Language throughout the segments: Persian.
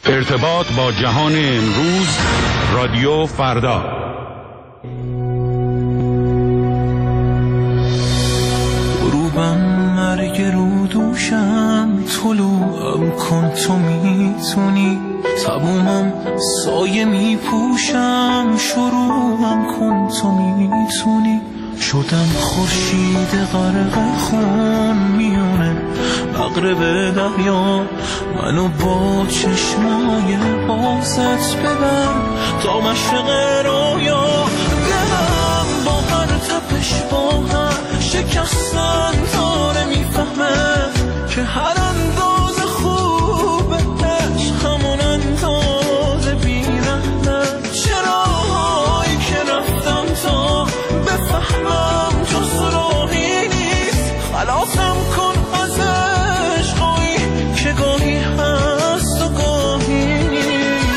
ارتباط با جهان امروز، رادیو فردا. غروبم مرگ رو دوشم، طلوعم کن تو میتونی، تمومم سایه میپوشم، شروعم کن تو میتونی. شدم خورشید غرق خون میونه مغرب دریا، منو با چشمای بازت ببر تا مشرق رویا. دلم با هر تپش با هر شکستن داره میفهمه که هر انداز خوبه عشق همون انداز بیرحمه. چرایی که رفتم تا بفهمم جز راهی نیست، خلاصم کن از عشقایی که گاهی هست و گاهی نیست.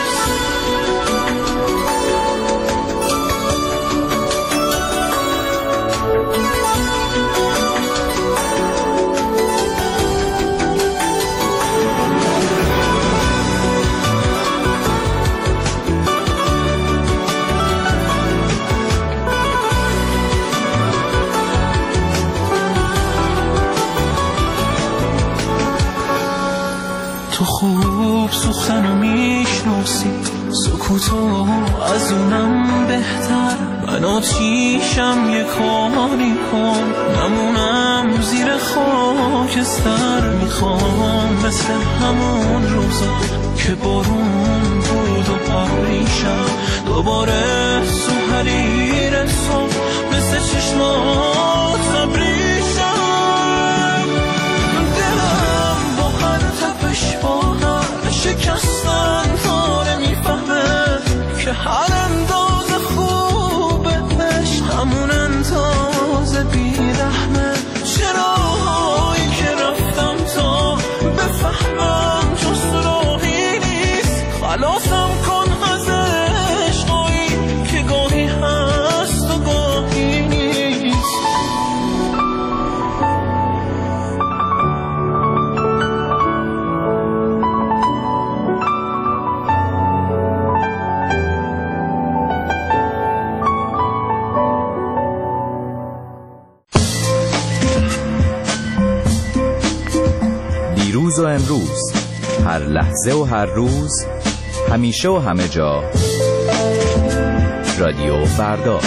تو خوب سخنو میشناسی، سکوتو از اونم بهتر. من آتیشم یه کاری کن، نمونم زیر خاکستر. میخوام مثل همون روزا که بارون بود و پریشم، دوباره تو حریر صبح مثل چشمات ابریشم. دلم با هر تپش با هر شکستن داره میفهمه که هر انداز خوبه عشق همون انداز بیرحمه. چرایی که رفتم تا بفهمم جز راهی نیست، خلاصم کن از عشقایی که گاهی هست و گاهی نیست. دیروز و امروز، هر لحظه و هر روز، همیشه و همه جا، رادیو فردا.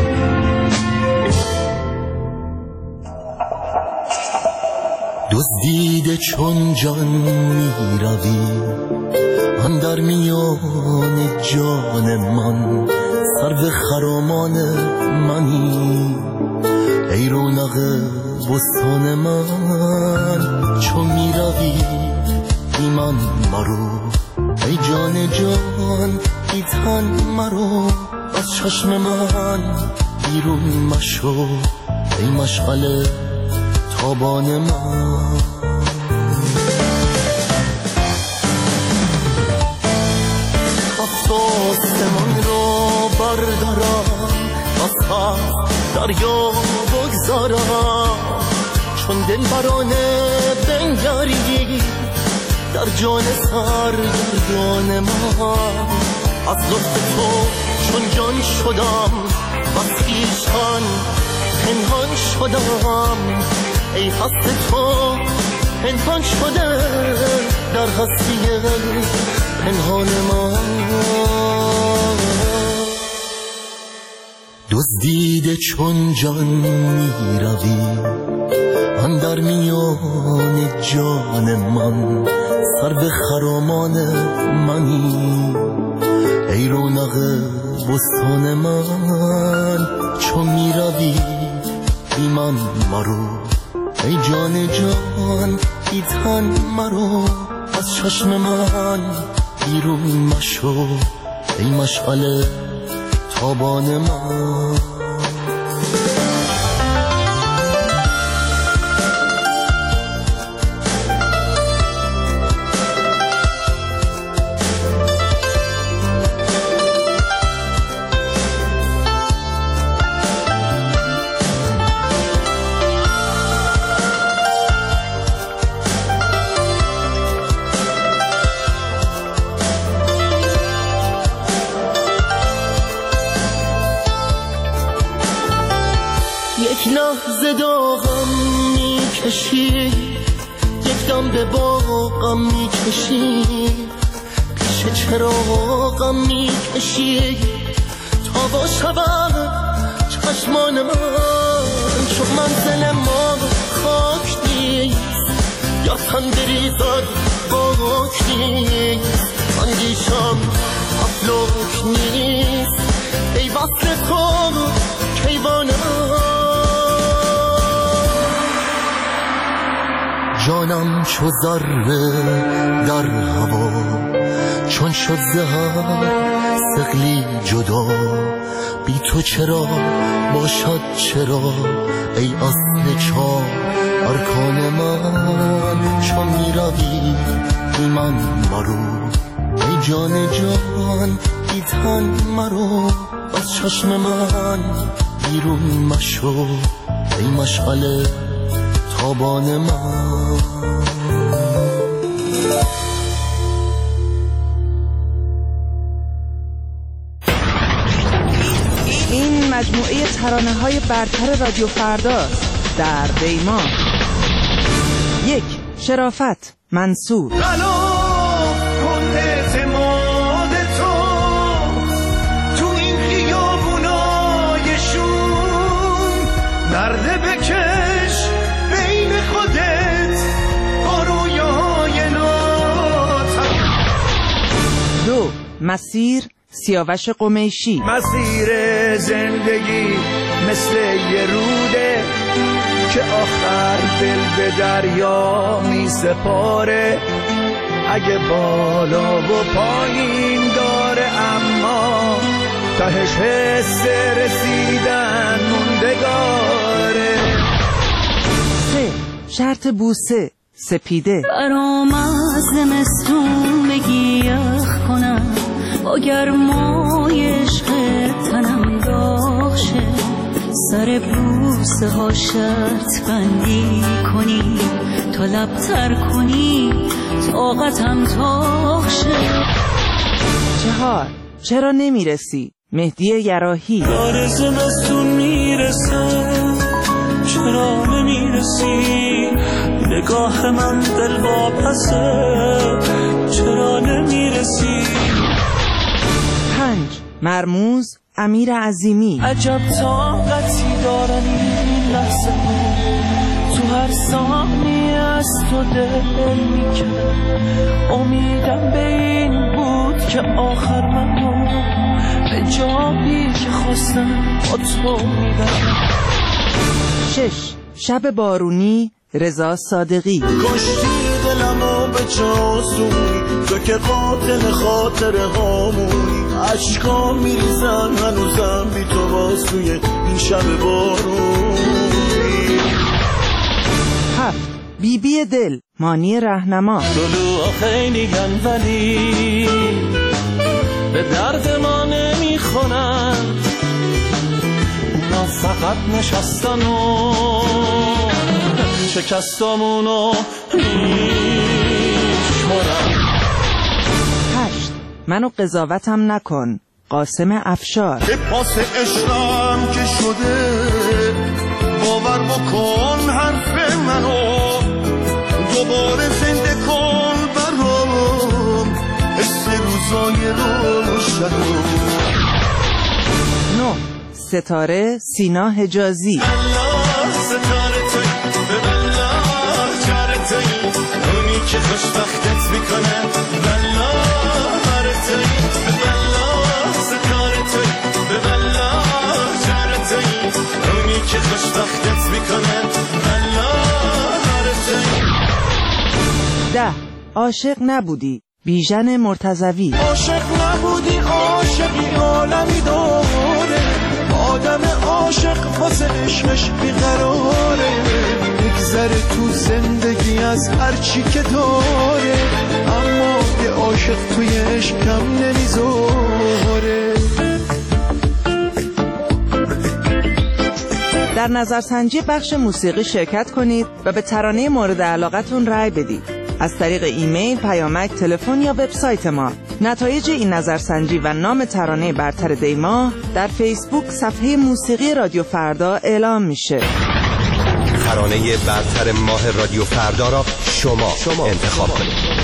دزدیده چون جان میروی، اندر میان جان من، سرو خرامان منی. ای رونق بستان من، چون میروی بی من مرو. ای جان جان بی تن مرو، از چشم من بیرون مشو. ای مشغل تابان من، آسمان را بردارم، از هفت دریا بگذارم. چون دلبرانه بنگری در جان سرگردان من، از لطف تو چون جان شدم و خویشتن پنهان شدم. ای هست تو پنهان شده در هستی پنهان من. دزدیده چون جان میروی، اندر میان جان من، سرو خرامان منی. ای رونق بستان من، چون میروی بی من مرو. ای جان جان بی تن مرو، از چشم من بیرون مشو. ای مشغل تابان من. میکشی، یک دم به باغم میکشی، پیش چراغم میکشی تا با شبم چشمان من، چون منزل ما خاک نیست یا تندریزد باک نیست، اندیشم افلاک نیست، ای وصل تو کیوان جانم چو ذره در هوا، چون شد زهر ثقلی جدا، بی تو چرا باشد چرا، ای اصل چار ارکان من، چون میروی بی من مرو، ای جان جان بی تن مرو، از چشم من بیرون مشو، ای مشعل تابان من. این مجموعه ترانه‌های برتر رادیو فرداست در دیما. 1. شرافت منصور. نرده بکش بین خودت با رویای ناتم. 2. مسیر سیاوش قمیشی. مسیر زندگی مثل یه روده که آخر دل به دریا می سپاره، اگه بالا و پایین داره اما تهش حس رسیدن موندگاره. 3. شرط بوسه سپیده. برام از زمستون بگی یخ کنم، با گرمای عشق تنم داغ شه، سر بوسه ها شرط بندی کنی تا لب تر کنی طاقتم تاق شه. 4. چرا نمیرسی مهدی یراحی. داره زمستون میرسه چرا نمیرسی، نگاه من دل واپسه چرا نمیرسی. 5. مرموز امیر عظیمی. عجب طاقتی دارن این لحظه ها، تو هر ثانیه از تو دل میکنه، امیدم به این بود که آخر منو به جایی که خواستم با تو میبرم. 6. شب بارونی رضا صادقی. کشتی دلمو به چاسونی، تو که قاتل خاطر هامونی، عشقا میریزن هنوزم بی تو واسوی این شب بارونی. 7. بیبی دل مانی رهنما. طلوع خیلی گن ولی به درد ما نمیخونن، اونا فقط نشستن و شکستامونو میشمارن. 8. منو قضاوتم نکن قاسم افشار. که پاس عشقم که شده باور بکن حرف منو، دوباره زنده کن برام حس روزای روشنو. 9. ستاره سینا حجازی. الله ستاره توی به الله چاره توی، اونی که خوشبختت میکنه بالله هره توی، به بالله ستاره توی به بالله چاره توی، اونی که خوشبختت میکنه بالله هره توی. 10. عاشق نبودی بیژن مرتضوی. عاشق نبودی عاشقی عالمی داره، آدم عاشق واسه عشقش بیقراره، بگذره تو زندگی از هر چی که داره، اما یه عاشق توی عشق کم نمیذاره. در نظرسنجی بخش موسیقی شرکت کنید و به ترانه مورد علاقتون رأی بدید از طریق ایمیل، پیامک، تلفن یا وبسایت ما. نتایج این نظرسنجی و نام ترانه برتر دیما در فیسبوک صفحه موسیقی رادیو فردا اعلام میشه. ترانه برتر ماه رادیو فردا را شما انتخاب کنید.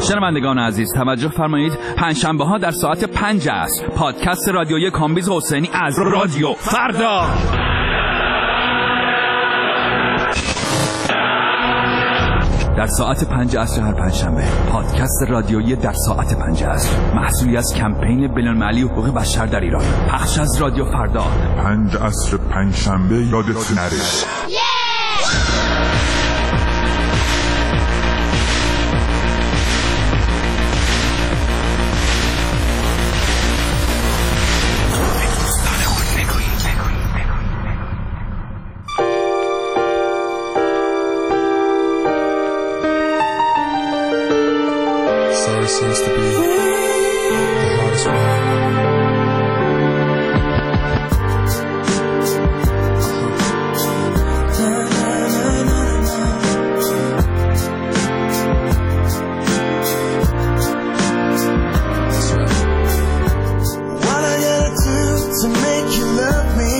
شنوندگان عزیز توجه فرمایید، پنجشنبه ها در ساعت 5 عصر پادکست رادیویی کامبیز حسینی از رادیو فردا در ساعت 5 عصر هر پنجشنبه. پادکست رادیویی در ساعت 5 عصر محصولی از کمپین بین‌المللی حقوق بشر در ایران، پخش از رادیو فردا. 5 عصر پنجشنبه یادت نره. Seems to be the hardest one. What I gotta do to make you love me?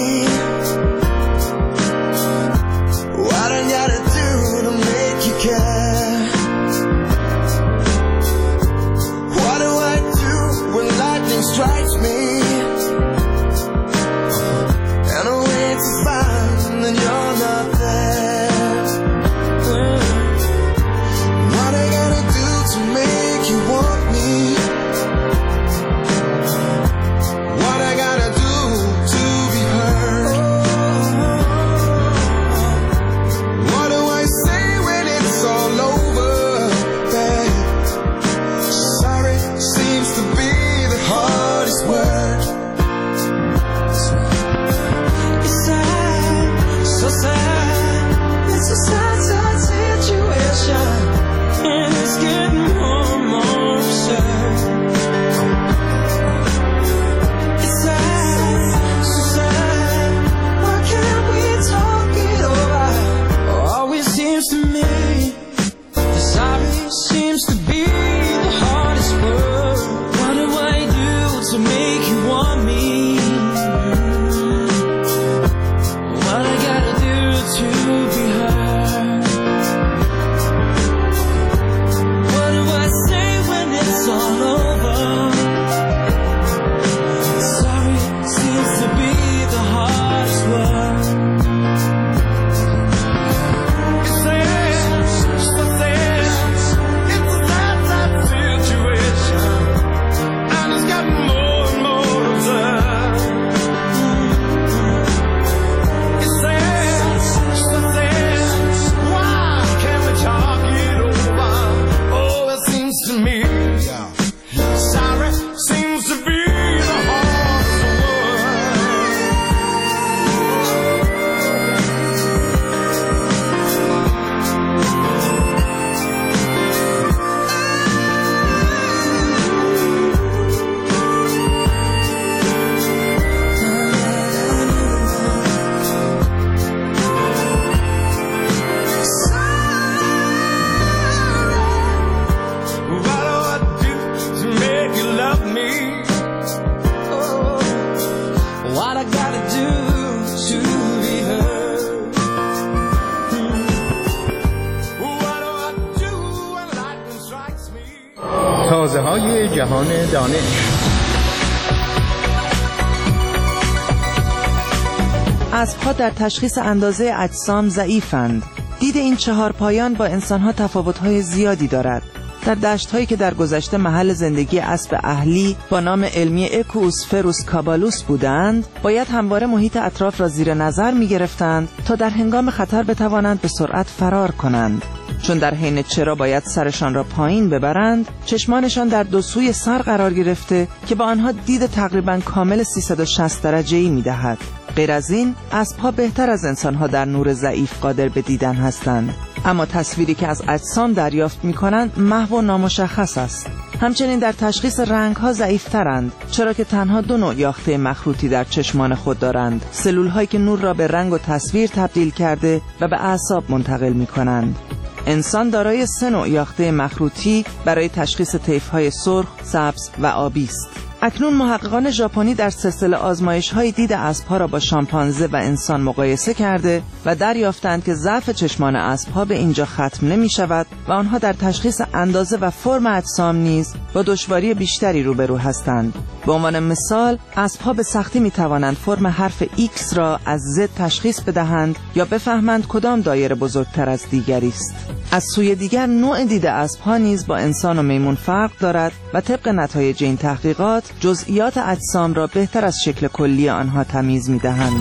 What I gotta do to make you care? Strikes me and I wait to find that you're not there. What I gotta do to make you want me? What I gotta do to be heard? What do I say when it's all over, babe? Sorry seems to be hardest word. It's sad, so sad. It's a sad, sad situation, and it's getting more and more absurd. It's sad, so sad. Why can't we talk it over? Always seems to me the sorry seems to be the hardest word. What do I do to make you want me? What I gotta do to be heard? What do I say when it's all over? Sorry seems to be the hardest word. It's sad, so sad. It's a sad, sad situation, and it's gotten more and more absurd. It's sad, so sad. Why can't we talk it over? Oh, it seems to me sorry seems to be the hardest word. What do I do to make you love me? Oh, what I gotta do to be heard? What do I do when lightning strikes me? تازه های جهان دانش. اسب‌ها در تشخیص اندازه اجسام ضعیفند. دید این چهار پایان با انسان‌ها تفاوت‌های زیادی دارد. در دشت‌هایی که در گذشته محل زندگی اسب اهلی با نام علمی اکوسفروس کابالوس بودند، باید همواره محیط اطراف را زیر نظر می‌گرفتند تا در هنگام خطر بتوانند به سرعت فرار کنند. چون در حین چرا باید سرشان را پایین ببرند، چشمانشان در دو سوی سر قرار گرفته که با آنها دید تقریباً کامل 360 درجه‌ای می‌دهد. غیر از این، اسب‌ها بهتر از انسان‌ها در نور ضعیف قادر به دیدن هستند، اما تصویری که از اجسام دریافت می‌کنند محو و نامشخص است. همچنین در تشخیص رنگ‌ها ضعیف‌ترند، چرا که تنها دو نوع یاخته مخروطی در چشمان خود دارند: سلول‌هایی که نور را به رنگ و تصویر تبدیل کرده و به اعصاب منتقل می‌کنند. انسان دارای 3 نوع یاخته مخروطی برای تشخیص طیف‌های سرخ، سبز و آبی است. اکنون محققان ژاپنی در سلسله آزمایش‌های دید اسب‌ها را با شامپانزه و انسان مقایسه کرده و دریافتند که ضعف چشمان اسب‌ها به اینجا ختم نمی‌شود و آنها در تشخیص اندازه و فرم اجسام نیز با دشواری بیشتری روبرو هستند. به عنوان مثال، اسب‌ها به سختی می‌توانند فرم حرف X را از Z تشخیص بدهند یا بفهمند کدام دایره بزرگتر از دیگری است. از سوی دیگر نوع دید اسب‌ها نیز با انسان و میمون فرق دارد و طبق نتایج این تحقیقات جزئیات اجسام را بهتر از شکل کلی آنها تمیز می‌دهند.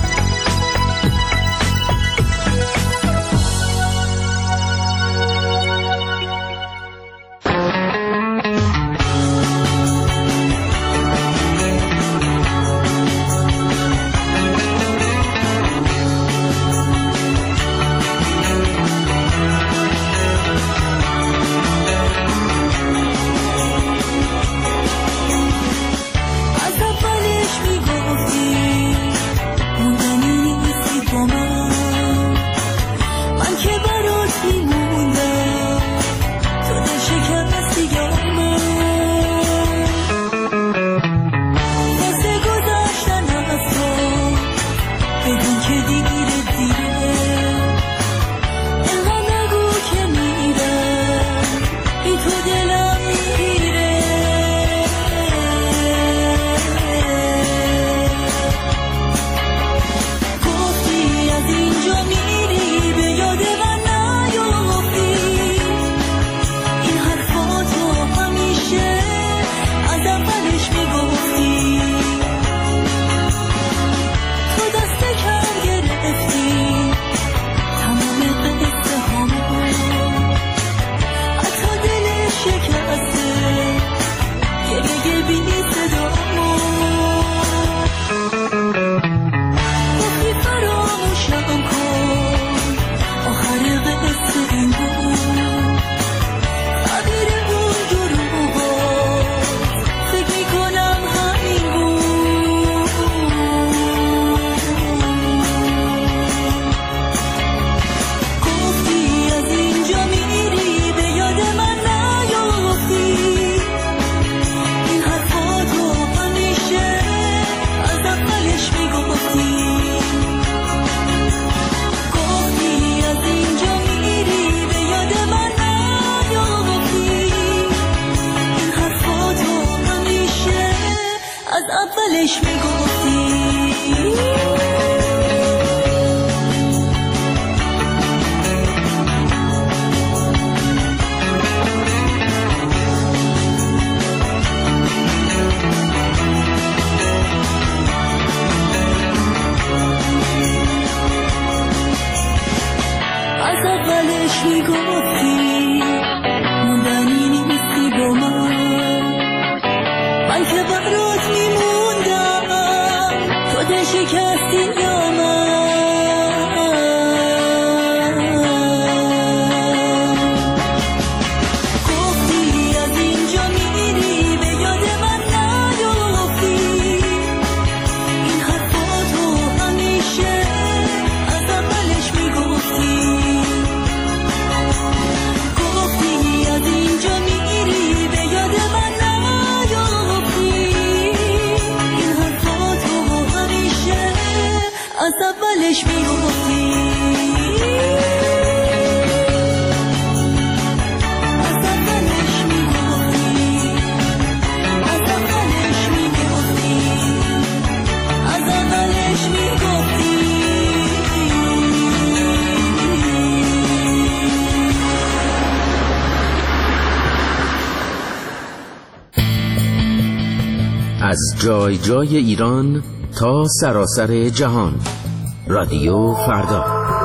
از جای جای ایران تا سراسر جهان، رادیو فردا.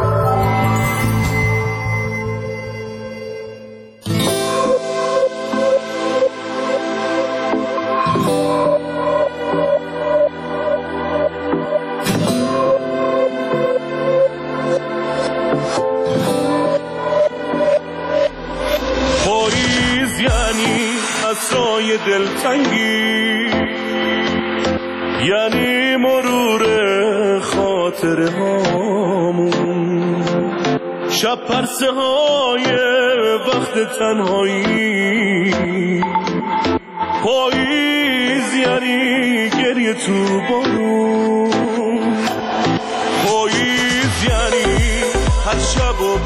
پاییز یعنی عصای دلتنگی، یعنی مرور خاطره هامون، شب پرسه های وقت تنهایی. پاییز یعنی گریه تو بارون، پاییز یعنی هر شب و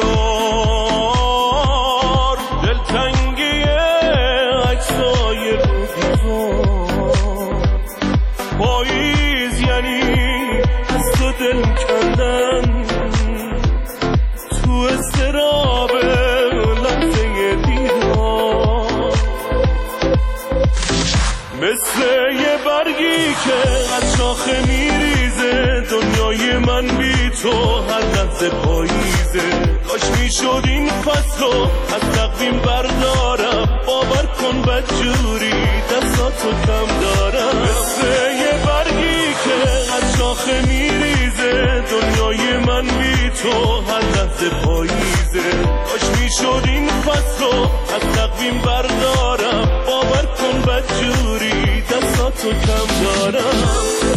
بیدار، دلتنگی عکسای رو دیوار. پاییز یعنی از تو دل کندن تو استراب لحظه دیدار، مثل یه برگی که از شاخه میریزه. دنیای من بی تو هر لحظه پاییزه. کاش میشد این فصلو از تقویم بردارم، باور کن بدجوری دستاتو کم دارم. مثل یه برگی که از شاخه میریزه. دنیای من بی تو هر لحظه پاییزه. کاش میشد این فصلو از تقویم بردارم، باور کن بدجوری دستاتو کم دارم.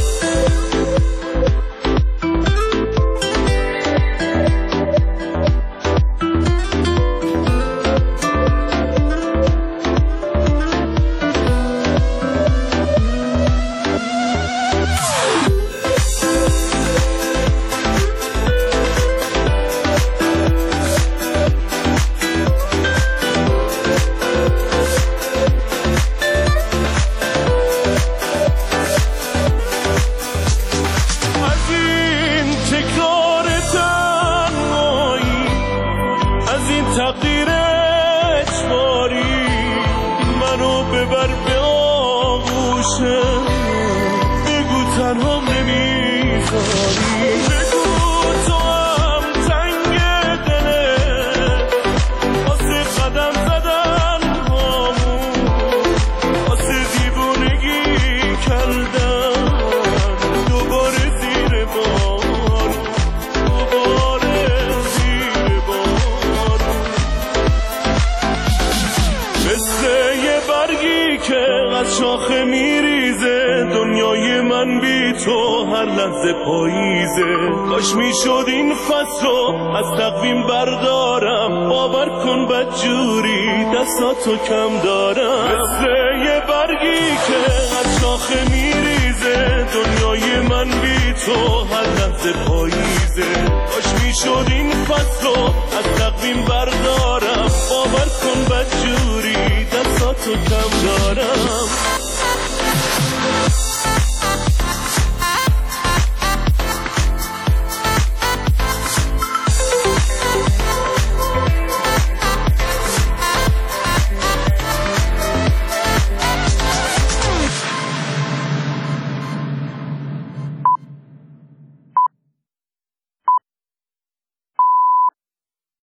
تقدیر اجباری منو ببر به آغوشه. بگو تنها نمیذاری، بگو تو هم تنگ دله واسه قدم زدن هامون، واسه دیوونگی کردن دوباره زیر بار، دوباره زیر بار. مثل یه برگی که از شاخه میریزه. دنیای من بی تو هر لحظه پاییزه. کاش میشد این فصلو از تقویم بردارم، باور کن بدجوری دستاتو کم دارم. مثل یه برگی که از شاخه میریزه. دنیای من بی تو هر لحظه پاییزه. کاش میشد این فصلو